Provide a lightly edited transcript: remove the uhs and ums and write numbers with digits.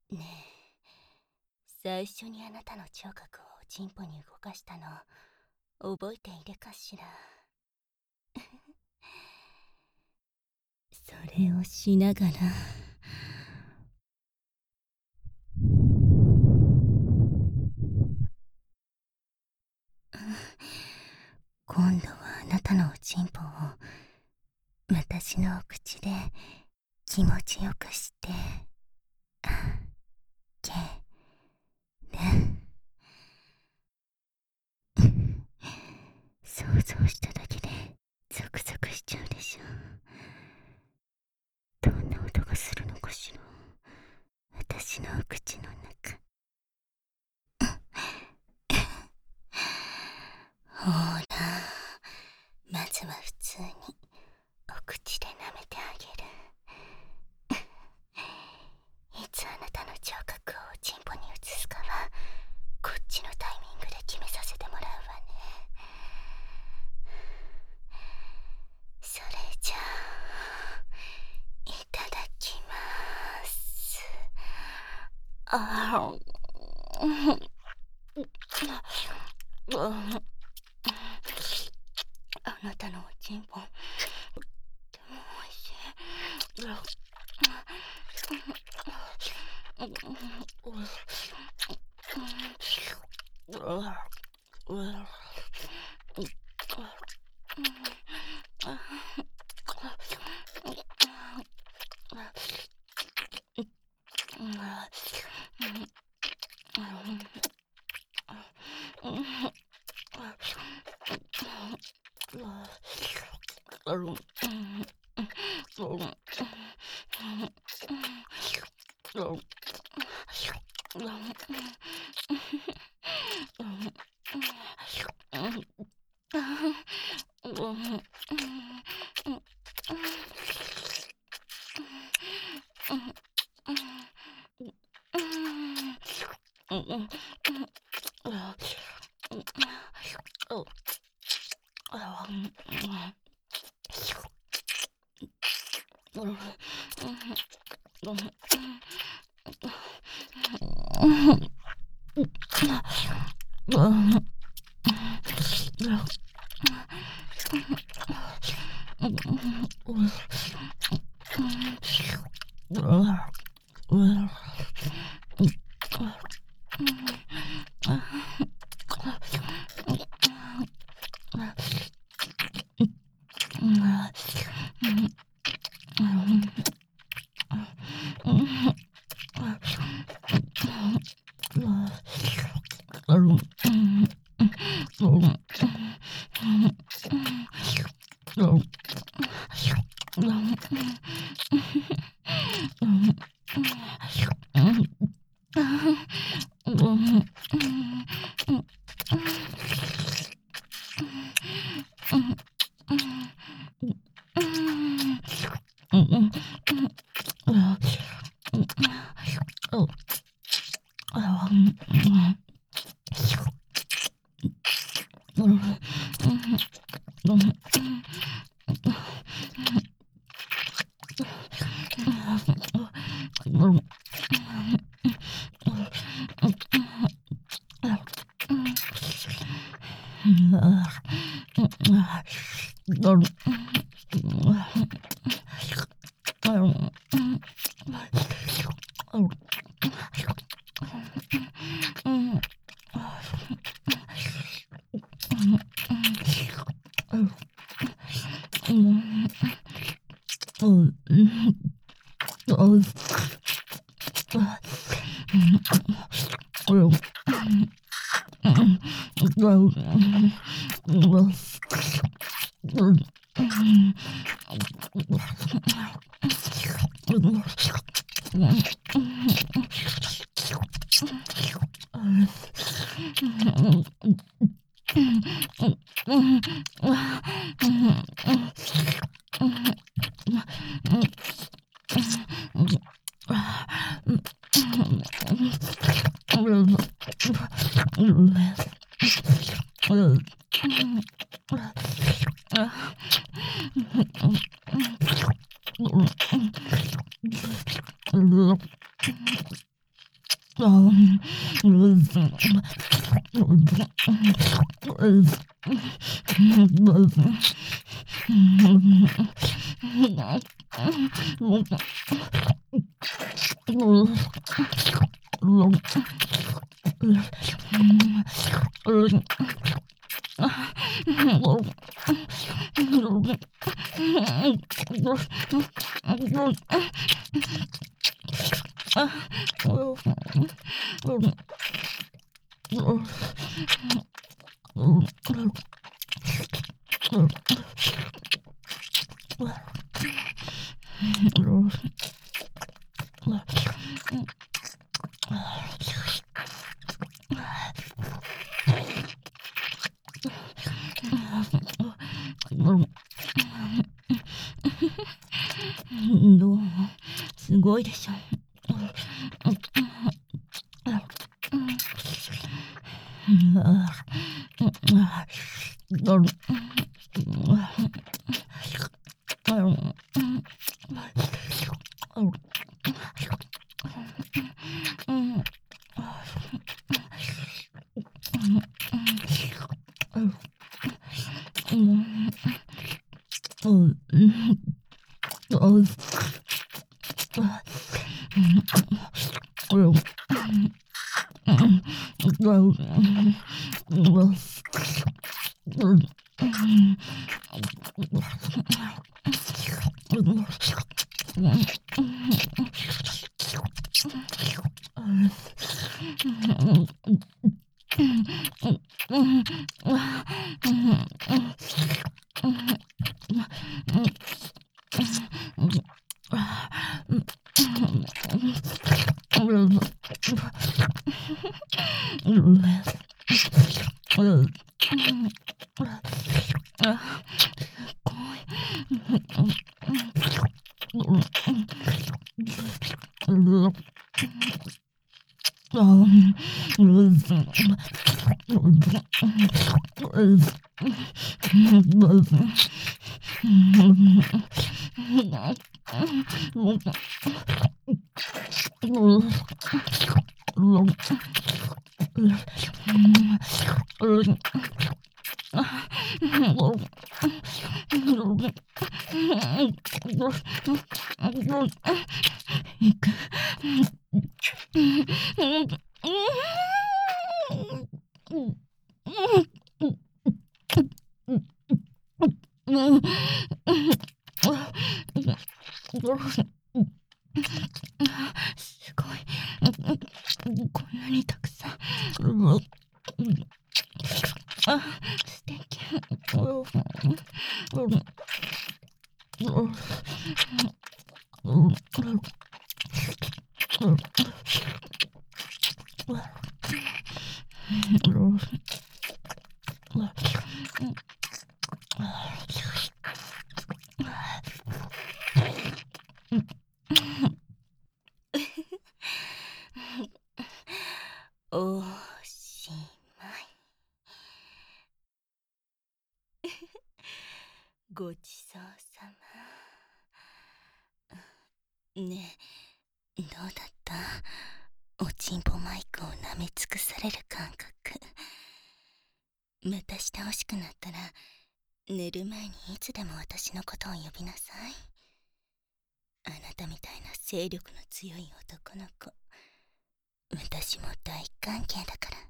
ねえ、最初にあなたの聴覚をチンポに動かしたの覚えているかしら。それをしながら今度はあなたのおちんぽを私のお口で気持ちよくしてあげる。想像しただけでゾクゾクしちゃうでしょ。どんな音がするのかしら、私のお口の中。ほら、まずは普通にお口で舐めてあげる。いつあなたの聴覚をおちんぽに移すかはこっちのタイミングで決めさせてもらうわね。それじゃあいただきます。あなたのおちんぽとてもおいしい。 どうもすごいでしょ。すごい。こんなにたくさん。素敵。おしまい。ごちそうさま。ねえ、どうだった？おちんぽマイクを舐め尽くされる感覚。またしてほしくなったら寝る前にいつでも私のことを呼びなさい。あなたみたいな勢力の強い男の子、私も大歓迎だから。